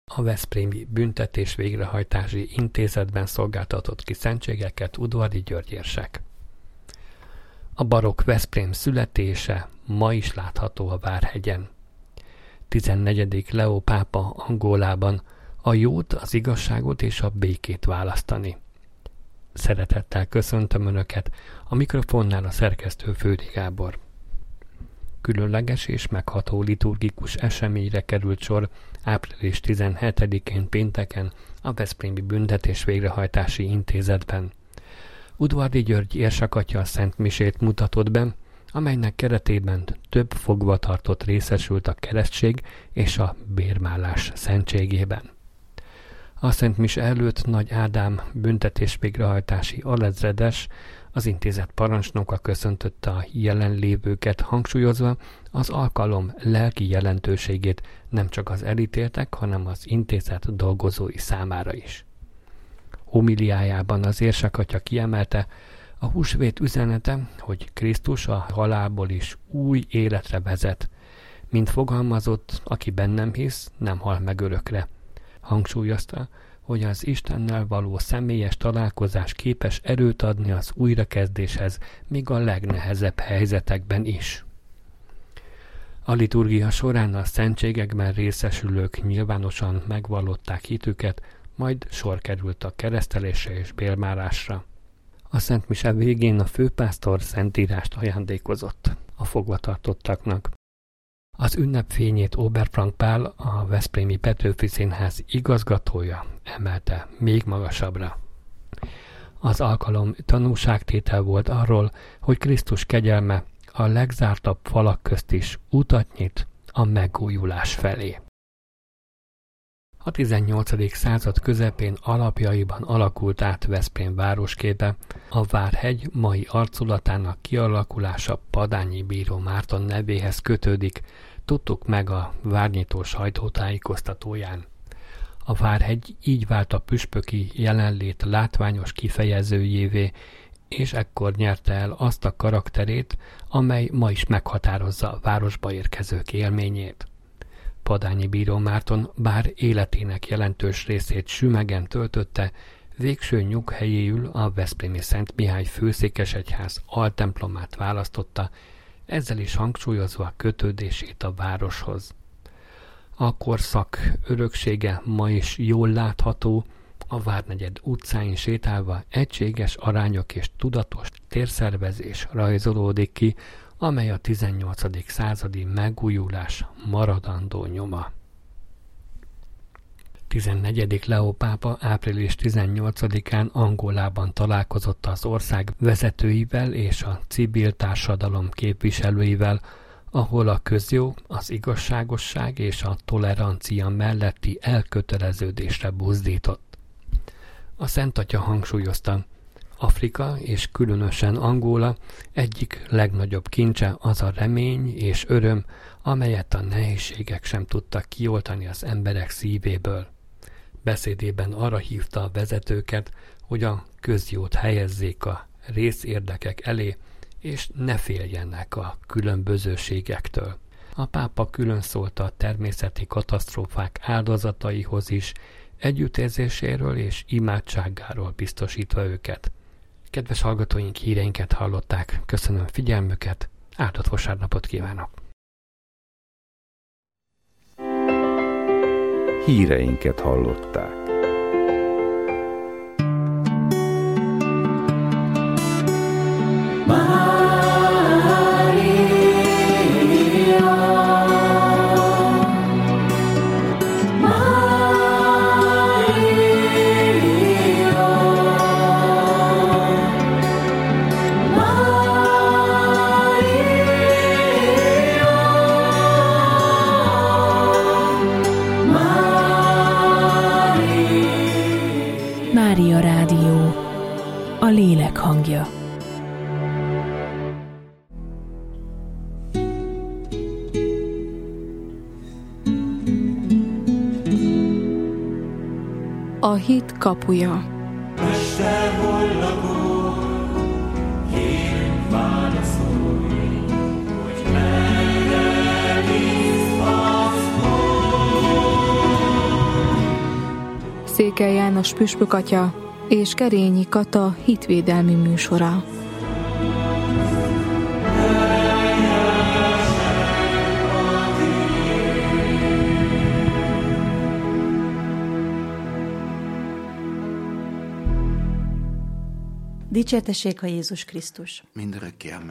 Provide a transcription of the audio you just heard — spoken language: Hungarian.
A Veszprémi Büntetés Végrehajtási Intézetben szolgáltatott ki szentségeket Udvardi György érsek. A barokk Veszprém születése ma is látható a Várhegyen. 14. Leó pápa Angolában a jót, az igazságot és a békét választani. Szeretettel köszöntöm Önöket, a mikrofonnál a szerkesztő Fődi Gábor. Különleges és megható liturgikus eseményre került sor április 17-én pénteken a Veszprémi Büntetés Végrehajtási Intézetben. Udvardi György érsakatya a Szent Misét mutatott be, amelynek keretében több fogvatartott részesült a keresztség és a bérmálás szentségében. A Szent Mise előtt Nagy Ádám büntetés-végrehajtási alezredes, az intézet parancsnoka köszöntötte a jelenlévőket, hangsúlyozva az alkalom lelki jelentőségét nem csak az elítéltek, hanem az intézet dolgozói számára is. Homiliájában az érsakatya kiemelte, a húsvét üzenete, hogy Krisztus a halálból is új életre vezet. Mint fogalmazott, aki bennem hisz, nem hal meg örökre. Hangsúlyozta, hogy az Istennel való személyes találkozás képes erőt adni az újrakezdéshez, még a legnehezebb helyzetekben is. A liturgia során a szentségekben részesülők nyilvánosan megvallották hitüket, majd sor került a keresztelésre és bérmálásra. A Szent Mise végén a főpásztor szentírást ajándékozott a fogvatartottaknak. Az ünnep fényét Oberfrank Pál, a Veszprémi Petőfi Színház igazgatója emelte még magasabbra. Az alkalom tanúságtétel volt arról, hogy Krisztus kegyelme a legzártabb falak közt is utat nyit a megújulás felé. A 18. század közepén alapjaiban alakult át Veszprém városképe, a Várhegy mai arculatának kialakulása Padányi bíró Márton nevéhez kötődik, tudtuk meg a Várnyitó sajtótájékoztatóján. A Várhegy így vált a püspöki jelenlét látványos kifejezőjévé, és ekkor nyerte el azt a karakterét, amely ma is meghatározza a városba érkezők élményét. Padányi bíró Márton bár életének jelentős részét Sümegen töltötte, végső nyughelyéül a veszprémi Szent Mihály főszékesegyház altemplomát választotta, ezzel is hangsúlyozva a kötődését a városhoz. A korszak öröksége ma is jól látható, a Várnegyed utcáin sétálva egységes arányok és tudatos térszervezés rajzolódik ki, amely a 18. századi megújulás maradandó nyoma. 14. Leó pápa április 18-án Angolában találkozott az ország vezetőivel és a civil társadalom képviselőivel, ahol a közjó, az igazságosság és a tolerancia melletti elköteleződésre buzdított. A Szent Atya hangsúlyozta, Afrika és különösen Angola egyik legnagyobb kincse az a remény és öröm, amelyet a nehézségek sem tudtak kioltani az emberek szívéből. Beszédében arra hívta a vezetőket, hogy a közjót helyezzék a részérdekek elé, és ne féljenek a különbözőségektől. A pápa külön szólt a természeti katasztrófák áldozataihoz is, együttérzéséről és imádságáról biztosítva őket. Kedves hallgatóink, híreinket hallották, köszönöm figyelmüket, áldott vasárnapot kívánok! Híreinket hallották. Mária Rádió, a lélek hangja. A hit kapuja. Mester, hol lakol, kérünk válaszolj, hogy merre visz az hol. Székely János püspök atya és Kerényi Kata hitvédelmi műsora. Dicsértessék a Jézus Krisztus! Mindörökké.